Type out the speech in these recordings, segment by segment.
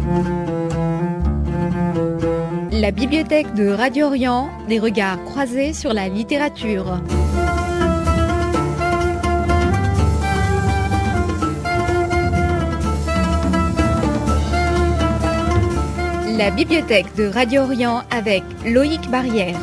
La bibliothèque de Radio Orient, des regards croisés sur la littérature. La bibliothèque de Radio Orient avec Loïc Barrière.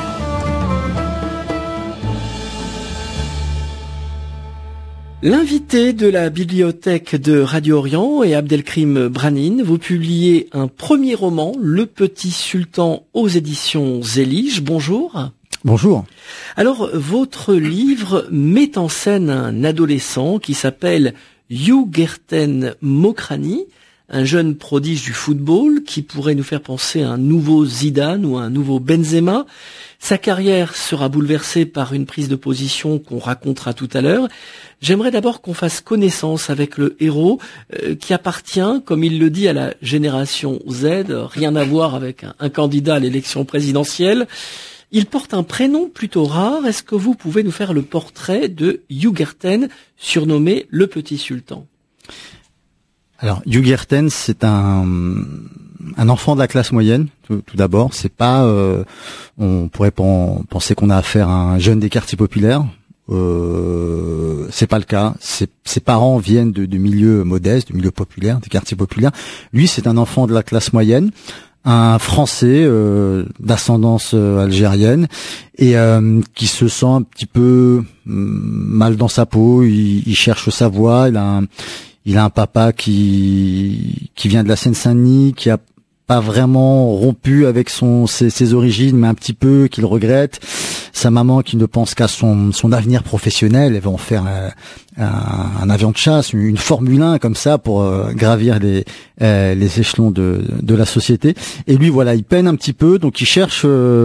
L'invité de la bibliothèque de Radio Orient est Abdelkrim Branin. Vous publiez un premier roman, Le Petit Sultan, aux éditions Zélige. Bonjour. Bonjour. Alors, votre livre met en scène un adolescent qui s'appelle Yougerten Mokrani, un jeune prodige du football qui pourrait nous faire penser à un nouveau Zidane ou à un nouveau Benzema. Sa carrière sera bouleversée par une prise de position qu'on racontera tout à l'heure. J'aimerais d'abord qu'on fasse connaissance avec le héros qui appartient, comme il le dit, à la génération Z, rien à voir avec un candidat à l'élection présidentielle. Il porte un prénom plutôt rare. Est-ce que vous pouvez nous faire le portrait de Yougerten, surnommé le Petit Sultan ? Alors, Yougerten, c'est un enfant de la classe moyenne, tout d'abord. C'est pas, on pourrait penser qu'on a affaire à un jeune des quartiers populaires. C'est pas le cas. Ses parents viennent de milieux modestes, de milieux populaires, des quartiers populaires. Lui, c'est un enfant de la classe moyenne, un Français d'ascendance algérienne et qui se sent un petit peu mal dans sa peau. Il cherche sa voie. Il a un papa qui vient de la Seine-Saint-Denis, qui a pas vraiment rompu avec ses origines, mais un petit peu, qu'il regrette. Sa maman qui ne pense qu'à son avenir professionnel, elle va en faire un avion de chasse, une Formule 1 comme ça pour gravir les échelons de la société. Et lui, voilà, il peine un petit peu, donc il cherche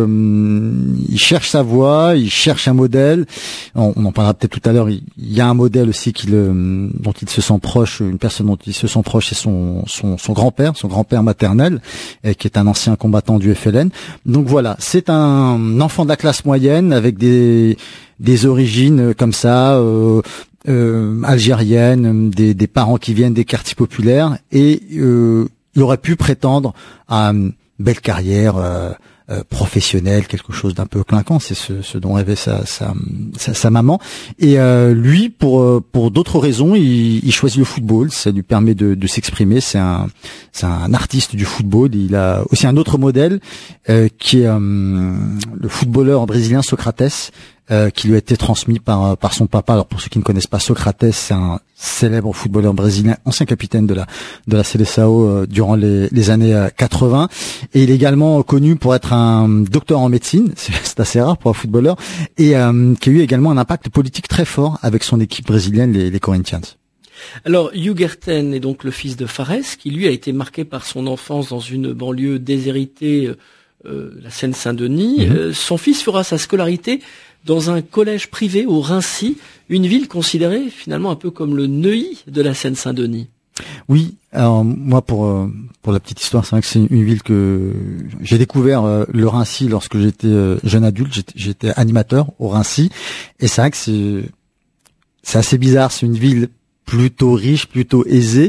sa voie, il cherche un modèle. On en parlera peut-être tout à l'heure. Il y a un modèle aussi dont il se sent proche, une personne dont il se sent proche, c'est son grand-père maternel, qui est un ancien combattant du FLN. Donc voilà, c'est un enfant de la classe moyenne avec des origines comme ça, algériennes, des parents qui viennent des quartiers populaires, et il aurait pu prétendre à une belle carrière professionnelle, quelque chose d'un peu clinquant. C'est ce dont rêvait sa maman. Et lui, pour d'autres raisons, il choisit le football. Ça lui permet de s'exprimer. C'est un artiste du football. Il a aussi un autre modèle qui est le footballeur brésilien Socrates, qui lui a été transmis par son papa. Alors pour ceux qui ne connaissent pas, Socrates, c'est un célèbre footballeur brésilien, ancien capitaine de la Seleção durant les années 80, et il est également connu pour être un docteur en médecine, c'est assez rare pour un footballeur, et qui a eu également un impact politique très fort avec son équipe brésilienne, les Corinthians. Alors, Yougerten est donc le fils de Fares, qui lui a été marqué par son enfance dans une banlieue déshéritée, la Seine-Saint-Denis. Son fils fera sa scolarité dans un collège privé au Raincy, une ville considérée finalement un peu comme le Neuilly de la Seine-Saint-Denis. Oui, alors moi pour la petite histoire, c'est vrai que c'est une ville que j'ai découvert le Raincy lorsque j'étais jeune adulte, j'étais animateur au Raincy, et c'est vrai que c'est assez bizarre, c'est une ville plutôt riche, plutôt aisée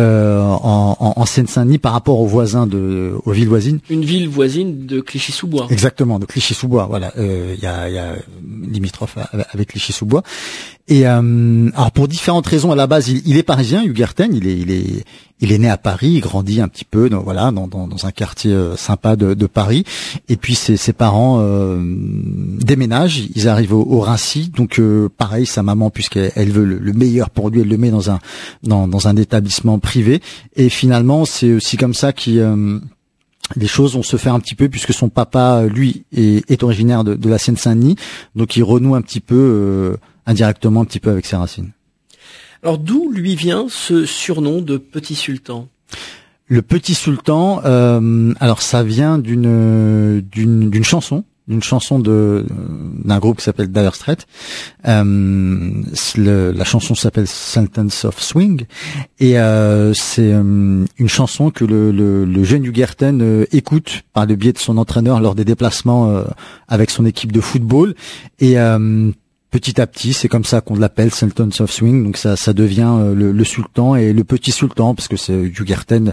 en Seine-Saint-Denis par rapport aux villes voisines. Une ville voisine de Clichy-sous-Bois. Exactement, de Clichy-sous-Bois. Voilà, il y a limitrophe avec Clichy-sous-Bois. Et alors pour différentes raisons, à la base, il est parisien, Yougerten. Il est né à Paris, il grandit un petit peu, dans un quartier sympa de Paris. Et puis ses parents déménagent, ils arrivent au Raincy. Donc pareil, sa maman, puisqu'elle veut le meilleur pour lui, elle le met dans un établissement privé. Et finalement, c'est aussi comme ça les choses vont se faire un petit peu, puisque son papa, lui, est originaire de la Seine-Saint-Denis. Donc il renoue un petit peu indirectement un petit peu avec ses racines. Alors d'où lui vient ce surnom de Petit Sultan ? Le Petit Sultan, alors ça vient d'une chanson d'un groupe qui s'appelle Dire Straits. La chanson s'appelle Sentence of Swing, et c'est une chanson que le jeune Yougerten écoute par le biais de son entraîneur lors des déplacements avec son équipe de football, et petit à petit, c'est comme ça qu'on l'appelle, Sultans of Swing. Donc ça devient le sultan et le petit sultan, parce que c'est Hugh Guertin.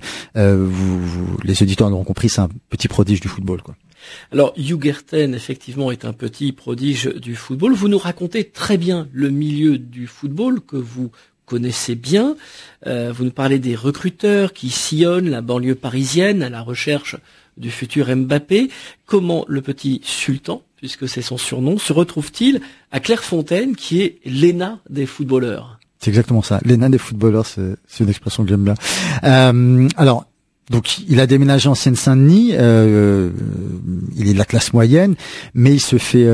Les auditeurs l'auront compris, c'est un petit prodige du football, quoi. Alors, Hugh Guertin, effectivement, est un petit prodige du football. Vous nous racontez très bien le milieu du football que vous connaissez bien. Vous nous parlez des recruteurs qui sillonnent la banlieue parisienne à la recherche du futur Mbappé. Comment le petit sultan, puisque c'est son surnom, se retrouve-t-il à Clairefontaine, qui est l'ENA des footballeurs? C'est exactement ça. L'ENA des footballeurs, c'est une expression que j'aime bien. Alors, donc il a déménagé en Seine-Saint-Denis, il est de la classe moyenne, mais il se fait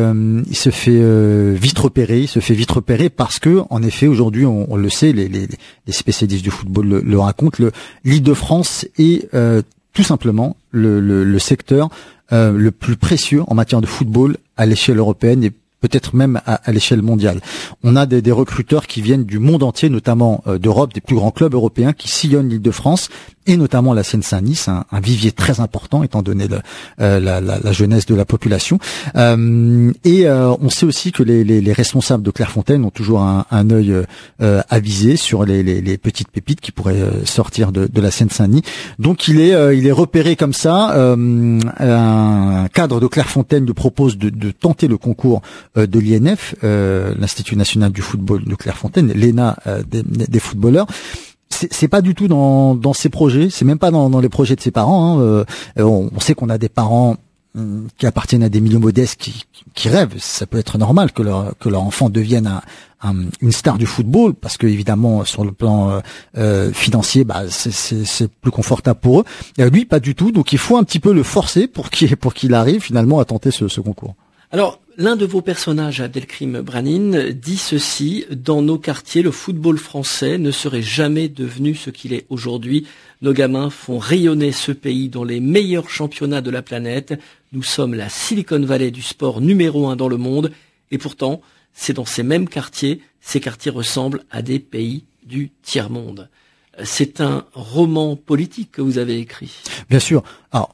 vite repérer parce que, en effet, aujourd'hui on le sait, les spécialistes du football le racontent, l'Île-de-France est tout simplement le secteur le plus précieux en matière de football à l'échelle européenne et peut-être même à l'échelle mondiale. On a des recruteurs qui viennent du monde entier, notamment d'Europe, des plus grands clubs européens qui sillonnent l'Île-de-France et notamment la Seine-Saint-Denis, c'est un vivier très important étant donné la jeunesse de la population. On sait aussi que les responsables de Clairefontaine ont toujours un œil avisé sur les petites pépites qui pourraient sortir de la Seine-Saint-Denis. Donc il est repéré comme ça. Un cadre de Clairefontaine lui propose de tenter le concours de l'INF, l'Institut national du football de Clairefontaine, l'ENA des footballeurs. C'est pas du tout dans ses projets, c'est même pas dans les projets de ses parents. On sait qu'on a des parents qui appartiennent à des milieux modestes qui rêvent. Ça peut être normal que leur enfant devienne une star du football, parce que évidemment sur le plan financier, c'est plus confortable pour eux. Lui, pas du tout. Donc il faut un petit peu le forcer pour qu'il arrive finalement à tenter ce concours. Alors, l'un de vos personnages, Abdelkrim Branin, dit ceci: dans nos quartiers, le football français ne serait jamais devenu ce qu'il est aujourd'hui. Nos gamins font rayonner ce pays dans les meilleurs championnats de la planète. Nous sommes la Silicon Valley du sport numéro 1 dans le monde. Et pourtant, c'est dans ces mêmes quartiers, ces quartiers ressemblent à des pays du tiers-monde. C'est un roman politique que vous avez écrit. Bien sûr. Alors,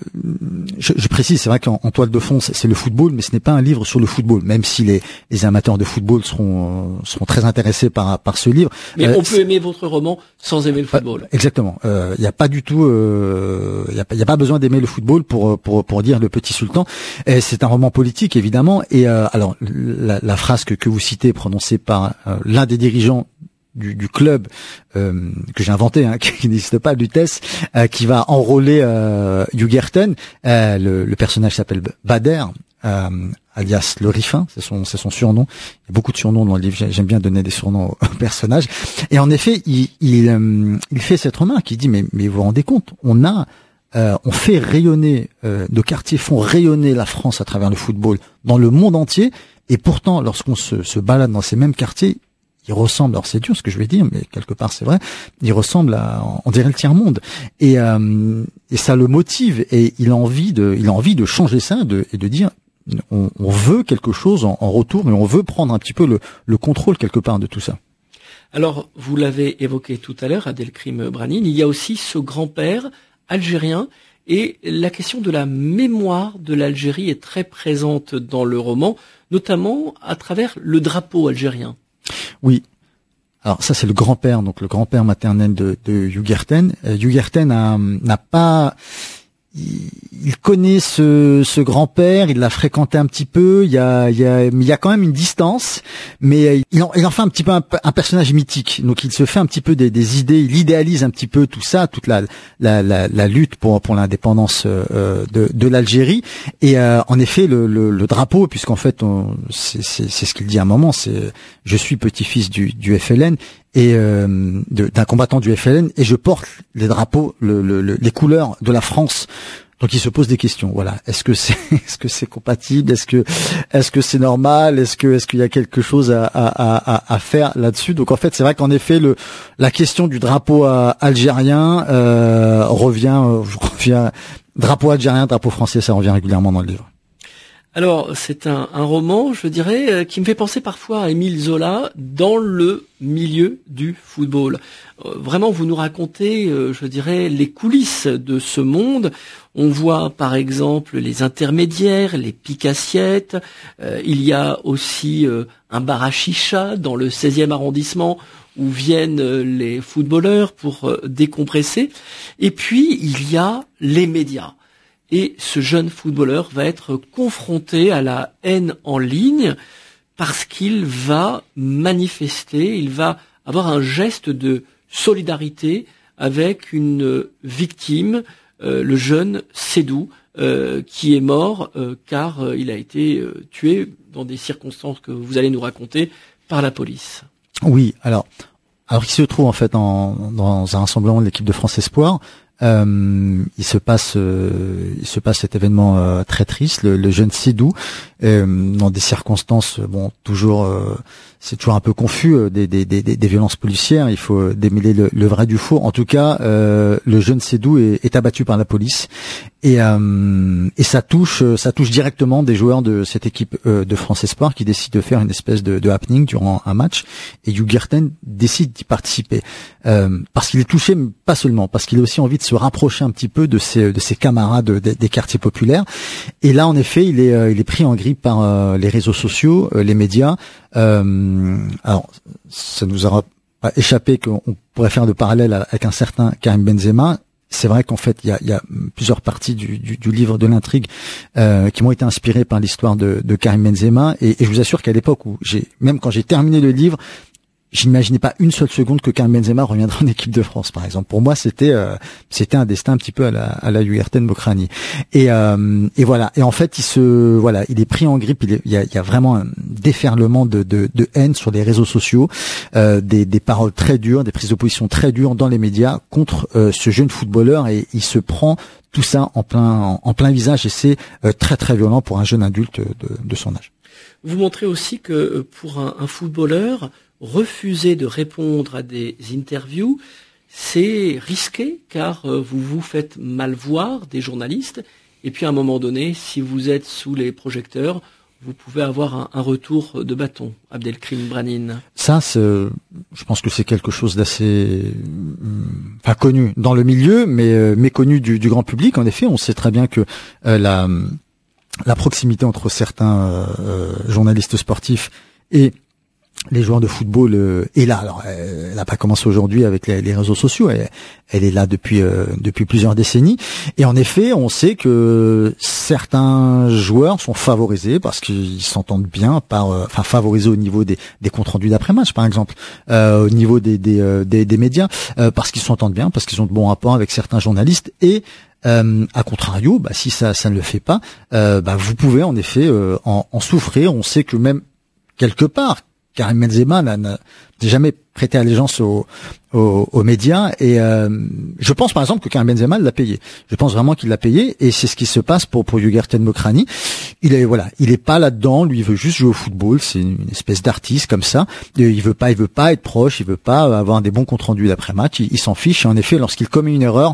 je précise, c'est vrai qu'en toile de fond c'est le football, mais ce n'est pas un livre sur le football, même si les amateurs de football seront très intéressés par ce livre. Mais on peut aimer votre roman sans aimer le football. Exactement. Il n'y a pas du tout, il y a pas besoin d'aimer le football pour dire Le Petit Sultan. Et c'est un roman politique évidemment. Et alors la phrase que vous citez, prononcée par l'un des dirigeants du club que j'ai inventé, qui n'existe pas, Lutèce, qui va enrôler Hugh Guertin. Le personnage s'appelle Bader, alias le Riffin, c'est son surnom. Il y a beaucoup de surnoms dans le livre. J'aime bien donner des surnoms aux personnages. Et en effet, il fait cette remarque. Il dit mais vous vous rendez compte, on fait rayonner, nos quartiers font rayonner la France à travers le football dans le monde entier. Et pourtant, lorsqu'on se balade dans ces mêmes quartiers, il ressemble, alors c'est dur ce que je vais dire, mais quelque part c'est vrai, il ressemble on dirait le tiers-monde. Et ça le motive, et il a envie de changer ça, et de dire, on veut quelque chose en retour, mais on veut prendre un petit peu le contrôle quelque part de tout ça. Alors, vous l'avez évoqué tout à l'heure, Abdelkrim Branin, il y a aussi ce grand-père algérien, et la question de la mémoire de l'Algérie est très présente dans le roman, notamment à travers le drapeau algérien. Oui. Alors ça c'est le grand-père, donc le grand-père maternel de Hugh Guertin. Hugh Guertin n'a pas, il connaît ce grand-père, il l'a fréquenté un petit peu. Il y a quand même une distance, mais il en fait un petit peu un personnage mythique. Donc il se fait un petit peu des idées, il idéalise un petit peu tout ça, toute la lutte pour l'indépendance de l'Algérie. Et en effet le drapeau, puisqu'en fait c'est ce qu'il dit à un moment, c'est je suis petit-fils du FLN et d'un combattant du FLN, et je porte les drapeaux, les couleurs de la France. Donc il se pose des questions. Voilà, est-ce que c'est compatible, est-ce que c'est normal, est-ce qu'il y a quelque chose à faire là-dessus. Donc en fait, c'est vrai qu'en effet la question du drapeau algérien revient, drapeau algérien, drapeau français, ça revient régulièrement dans le livre. Alors, c'est un roman, je dirais, qui me fait penser parfois à Émile Zola dans le milieu du football. Vraiment, vous nous racontez, je dirais, les coulisses de ce monde. On voit, par exemple, les intermédiaires, les piques-assiettes. Il y a aussi un bar à chicha dans le 16e arrondissement où viennent les footballeurs pour décompresser. Et puis, il y a les médias. Et ce jeune footballeur va être confronté à la haine en ligne parce qu'il va manifester, il va avoir un geste de solidarité avec une victime, le jeune Sédou, qui est mort car il a été tué dans des circonstances que vous allez nous raconter par la police. Oui, alors il se trouve en fait dans un rassemblement de l'équipe de France Espoir. Il se passe cet événement très triste, le jeune Sédou, dans des circonstances toujours c'est toujours un peu confus, des violences policières. Il faut démêler le vrai du faux. En tout cas, le jeune Sédou est abattu par la police et ça touche directement des joueurs de cette équipe de France Espoir qui décident de faire une espèce de happening durant un match, et Hugh Guertin décide d'y participer parce qu'il est touché, mais pas seulement, parce qu'il a aussi envie de se rapprocher un petit peu de ses camarades des quartiers populaires. Et là, en effet, il est pris en grippe par les réseaux sociaux, les médias. Alors, ça nous aura pas échappé qu'on pourrait faire de parallèle avec un certain Karim Benzema. C'est vrai qu'en fait, il y a plusieurs parties du livre de l'intrigue qui m'ont été inspirées par l'histoire de Karim Benzema. Et je vous assure qu'à l'époque où même quand j'ai terminé le livre, je n'imaginais pas une seule seconde que Karim Benzema reviendra en équipe de France, par exemple. Pour moi, c'était un destin un petit peu à la Yugerten Mokrani. Et voilà. Et en fait, il est pris en grippe. Il y a vraiment un déferlement de haine sur les réseaux sociaux, des paroles très dures, des prises de position très dures dans les médias contre ce jeune footballeur, et il se prend tout ça en plein visage, et c'est très très violent pour un jeune adulte de son âge. Vous montrez aussi que pour un footballeur, refuser de répondre à des interviews, c'est risqué car vous vous faites mal voir des journalistes, et puis à un moment donné, si vous êtes sous les projecteurs, vous pouvez avoir un retour de bâton. Abdelkrim Branin. Ça, je pense que c'est quelque chose d'assez connu dans le milieu, mais méconnu du grand public. En effet, on sait très bien que la proximité entre certains journalistes sportifs et les joueurs de football est là. Alors, elle n'a pas commencé aujourd'hui avec les réseaux sociaux. Elle est là depuis plusieurs décennies. Et en effet, on sait que certains joueurs sont favorisés parce qu'ils s'entendent bien, favorisés au niveau des comptes rendus d'après-match, par exemple, au niveau des médias, parce qu'ils s'entendent bien, parce qu'ils ont de bons rapports avec certains journalistes. Et à contrario, si ça ne le fait pas, vous pouvez en effet en souffrir. On sait que même quelque part, Karim Benzema n'a jamais prêté allégeance aux médias, et je pense par exemple que Karim Benzema l'a payé. Je pense vraiment qu'il l'a payé, et c'est ce qui se passe pour Yugerten Mokrani. Il est pas là-dedans. Lui, il veut juste jouer au football. C'est une espèce d'artiste comme ça. Il veut pas être proche. Il veut pas avoir des bons comptes rendus d'après-match. Il s'en fiche. Et en effet, lorsqu'il commet une erreur,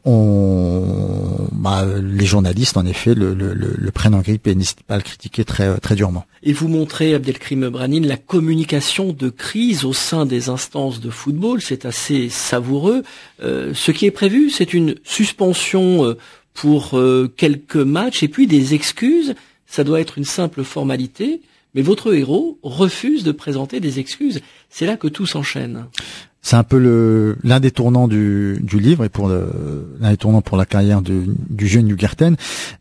les journalistes en effet le prennent en grippe et n'hésitent pas à le critiquer très très durement. Et vous montrez, Abdelkrim Branin, la communication de crise au sein des instances de football. C'est assez savoureux. Ce qui est prévu, c'est une suspension pour quelques matchs et puis des excuses. Ça doit être une simple formalité, mais votre héros refuse de présenter des excuses. C'est là que tout s'enchaîne. C'est un peu l'un des tournants du livre, et l'un des tournants pour la carrière du jeune Yugerten.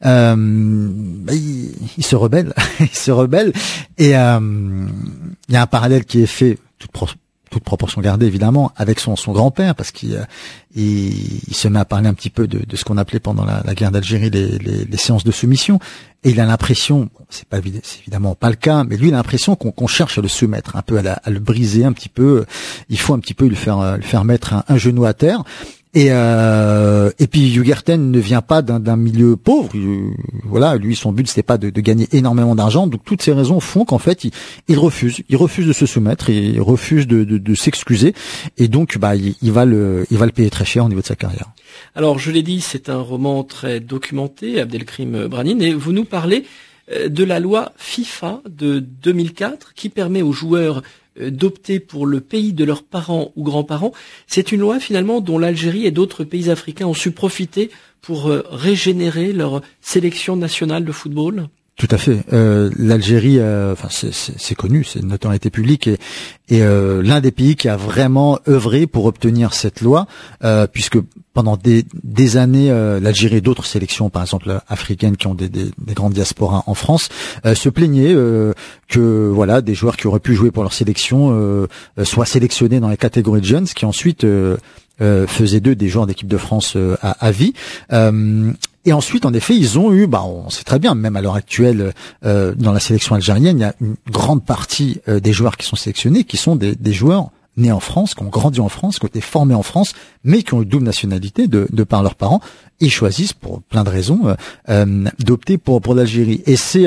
Il se rebelle, et il y a un parallèle qui est fait, toute proportion gardée évidemment, avec son grand-père, parce qu'il se met à parler un petit peu de ce qu'on appelait pendant la guerre d'Algérie les séances de soumission, et il a l'impression, c'est évidemment pas le cas, mais lui il a l'impression qu'on cherche à le soumettre un peu, à le briser un petit peu. Il faut un petit peu lui faire mettre un genou à terre. Et puis Yugerten ne vient pas d'un milieu pauvre. Lui, son but c'était pas de gagner énormément d'argent. Donc toutes ces raisons font qu'en fait il refuse de se soumettre, il refuse de s'excuser, et donc il va le payer très cher au niveau de sa carrière. Alors je l'ai dit, c'est un roman très documenté, Abdelkrim Branin, et vous nous parlez de la loi FIFA de 2004 qui permet aux joueurs d'opter pour le pays de leurs parents ou grands-parents. C'est une loi finalement dont l'Algérie et d'autres pays africains ont su profiter pour régénérer leur sélection nationale de football. Tout à fait. L'Algérie, c'est connu, c'est une notoriété publique et l'un des pays qui a vraiment œuvré pour obtenir cette loi, puisque pendant des années, l'Algérie et d'autres sélections, par exemple africaines, qui ont des grandes diasporas en France, se plaignaient que voilà, des joueurs qui auraient pu jouer pour leur sélection soient sélectionnés dans les catégories de jeunes, ce qui ensuite faisait d'eux des joueurs d'équipe de France à vie. Et ensuite, en effet, ils ont eu, on sait très bien, même à l'heure actuelle, dans la sélection algérienne, il y a une grande partie des joueurs qui sont sélectionnés qui sont des joueurs nés en France, qui ont grandi en France, qui ont été formés en France, mais qui ont une double nationalité de par leurs parents. Ils choisissent, pour plein de raisons, d'opter pour l'Algérie. Et c'est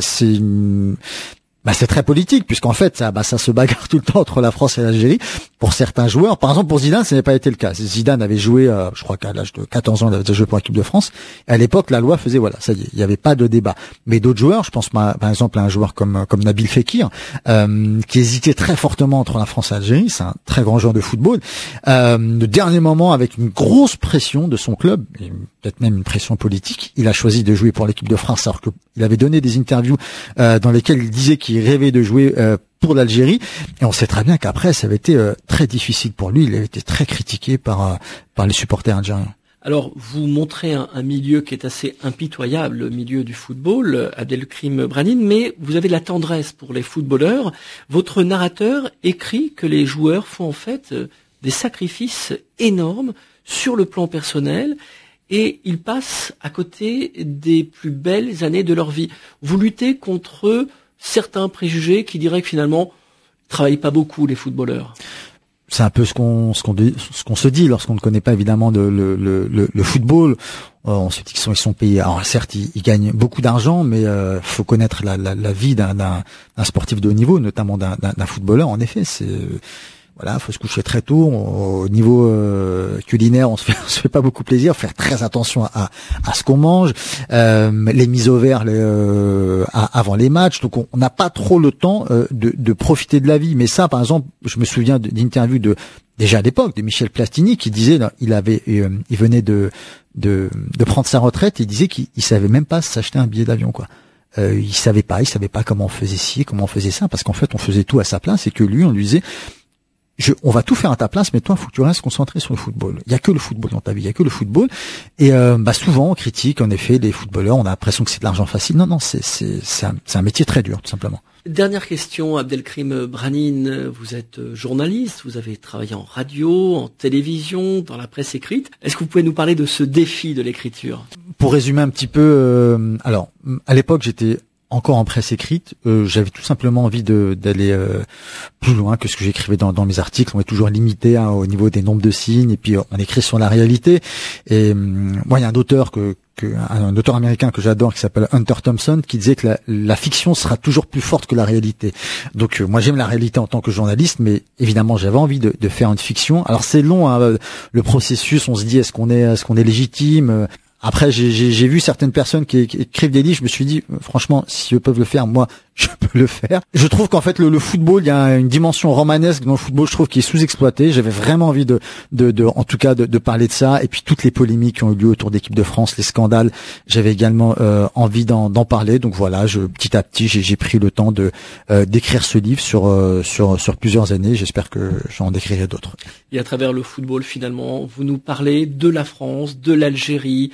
très politique, puisqu'en fait, ça se bagarre tout le temps entre la France et l'Algérie. Pour certains joueurs, par exemple pour Zidane, ça n'a pas été le cas. Zidane avait joué, je crois qu'à l'âge de 14 ans, il avait déjà joué pour l'équipe de France. Et à l'époque, la loi faisait, voilà, ça y est, il n'y avait pas de débat. Mais d'autres joueurs, je pense par exemple à un joueur comme Nabil Fekir, qui hésitait très fortement entre la France et l'Algérie. C'est un très grand joueur de football. Le dernier moment, avec une grosse pression de son club, et peut-être même une pression politique, il a choisi de jouer pour l'équipe de France, alors qu'il avait donné des interviews dans lesquelles il disait qu'il rêvait de jouer pour l'Algérie, et on sait très bien qu'après ça avait été très difficile pour lui, il avait été très critiqué par les supporters algériens. Alors, vous montrez un milieu qui est assez impitoyable, le milieu du football, Abdelkrim Branine, mais vous avez de la tendresse pour les footballeurs. Votre narrateur écrit que les joueurs font en fait des sacrifices énormes sur le plan personnel, et ils passent à côté des plus belles années de leur vie. Vous luttez contre certains préjugés qui diraient que finalement, ils travaillent pas beaucoup, les footballeurs. C'est un peu ce qu'on se dit lorsqu'on ne connaît pas évidemment le football. On se dit qu'ils sont payés. Alors certes, ils gagnent beaucoup d'argent, mais faut connaître la vie d'un sportif de haut niveau, notamment d'un footballeur. En effet, c'est voilà, faut se coucher très tôt. Au niveau culinaire, on se fait pas beaucoup plaisir. Faire très attention à ce qu'on mange. Les mises au vert avant les matchs. Donc on n'a pas trop le temps de profiter de la vie. Mais ça, par exemple, je me souviens d'interviews déjà à l'époque de Michel Platini qui disait, il venait de prendre sa retraite et il disait qu'il savait même pas s'acheter un billet d'avion, quoi. Il savait pas comment on faisait ci, comment on faisait ça, parce qu'en fait on faisait tout à sa place et que lui on lui disait on va tout faire à ta place, mais toi, il faut que tu restes concentré sur le football. Il y a que le football dans ta vie, il y a que le football. Et souvent, on critique, en effet, les footballeurs. On a l'impression que c'est de l'argent facile. Non, c'est un métier très dur, tout simplement. Dernière question, Abdelkrim Branine. Vous êtes journaliste, vous avez travaillé en radio, en télévision, dans la presse écrite. Est-ce que vous pouvez nous parler de ce défi de l'écriture ? Pour résumer un petit peu, alors, à l'époque, j'étais encore en presse écrite, j'avais tout simplement envie d'aller plus loin que ce que j'écrivais dans mes articles. On est toujours limité au niveau des nombres de signes, et puis on écrit sur la réalité. Et moi, il y a un auteur un auteur américain que j'adore qui s'appelle Hunter Thompson qui disait que la fiction sera toujours plus forte que la réalité. Donc moi j'aime la réalité en tant que journaliste, mais évidemment j'avais envie de faire une fiction. Alors c'est long, hein, le processus, on se dit est-ce qu'on est légitime. Après, j'ai vu certaines personnes qui écrivent des livres, je me suis dit, franchement, si eux peuvent le faire, moi, je peux le faire. Je trouve qu'en fait, le football, il y a une dimension romanesque dans le football, je trouve, qui est sous-exploitée. J'avais vraiment envie en tout cas, de parler de ça. Et puis, toutes les polémiques qui ont eu lieu autour d'équipe de France, les scandales, j'avais également envie d'en parler. Donc voilà, petit à petit, j'ai pris le temps d'écrire ce livre sur plusieurs années. J'espère que j'en écrirai d'autres. Et à travers le football, finalement, vous nous parlez de la France, de l'Algérie,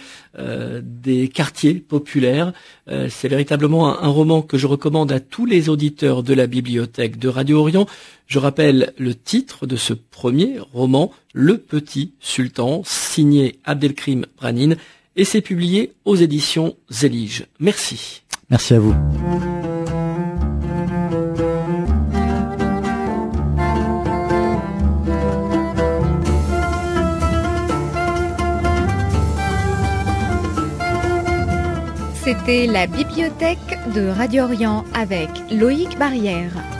des quartiers populaires. C'est véritablement un roman que je recommande à tous les auditeurs de la bibliothèque de Radio Orient. Je rappelle le titre de ce premier roman, Le Petit Sultan, signé Abdelkrim Branine, et c'est publié aux éditions Zélige. Merci. Merci à vous. C'était la bibliothèque de Radio Orient avec Loïc Barrière.